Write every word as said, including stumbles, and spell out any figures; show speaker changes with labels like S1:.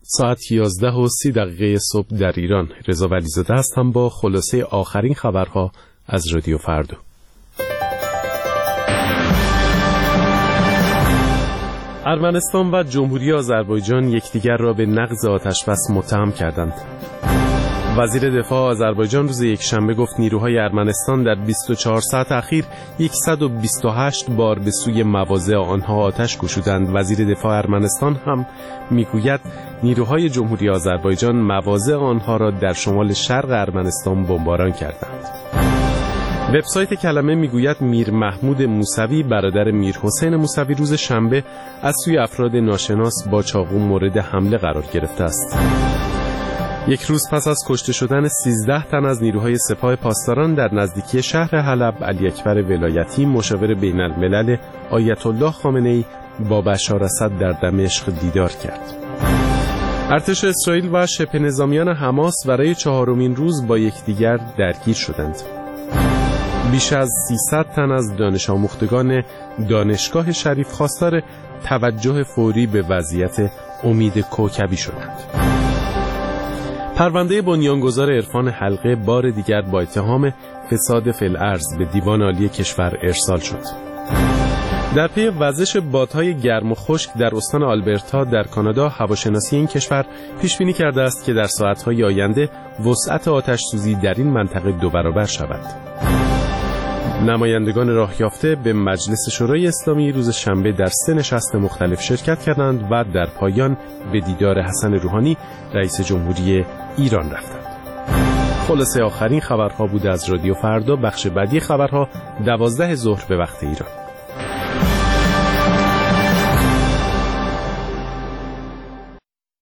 S1: ساعت یازده و سی دقیقه صبح در ایران. رضا ولیزاده هستم با خلاصه آخرین خبرها از رادیو فردا. ارمنستان و جمهوری آذربایجان یکدیگر را به نقض آتش‌بس متهم کردند. وزیر دفاع آذربایجان روز یکشنبه گفت نیروهای ارمنستان در بیست و چهار ساعت اخیر صد و بیست و هشت بار به سوی مواضع آنها آتش گشودند. وزیر دفاع ارمنستان هم میگوید نیروهای جمهوری آذربایجان مواضع آنها را در شمال شرق ارمنستان بمباران کردند. وبسایت کلمه میگوید میر محمود موسوی برادر میر حسین موسوی روز شنبه از سوی افراد ناشناس با چاقو مورد حمله قرار گرفته است. یک روز پس از کشته شدن سیزده تن از نیروهای سپاه پاسداران در نزدیکی شهر حلب، علی اکبر ولایتی مشاور بین الملل آیت الله خامنه‌ای با بشار اسد در دمشق دیدار کرد. ارتش اسرائیل و شبه نظامیان حماس برای چهارمین روز با یکدیگر درگیر شدند. بیش از سیصد تن از دانش آموختگان دانشگاه شریف خواستار توجه فوری به وضعیت امید کوکبی شدند. پرونده بنیانگذار عرفان حلقه بار دیگر با اتهام فساد فی الارض به دیوان عالی کشور ارسال شد. در پی وزش بادهای گرم و خشک در استان آلبرتا در کانادا، هواشناسی این کشور پیش بینی کرده است که در ساعت‌های آینده وسعت آتش سوزی در این منطقه دو برابر شود. نمایندگان راه یافته به مجلس شورای اسلامی روز شنبه در سه نشست مختلف شرکت کردند و در پایان به دیدار حسن روحانی رئیس جمهوری ایران رفتند. خلاصه آخرین خبرها بود از رادیو فردا. بخش بعدی خبرها دوازده ظهر به وقت ایران.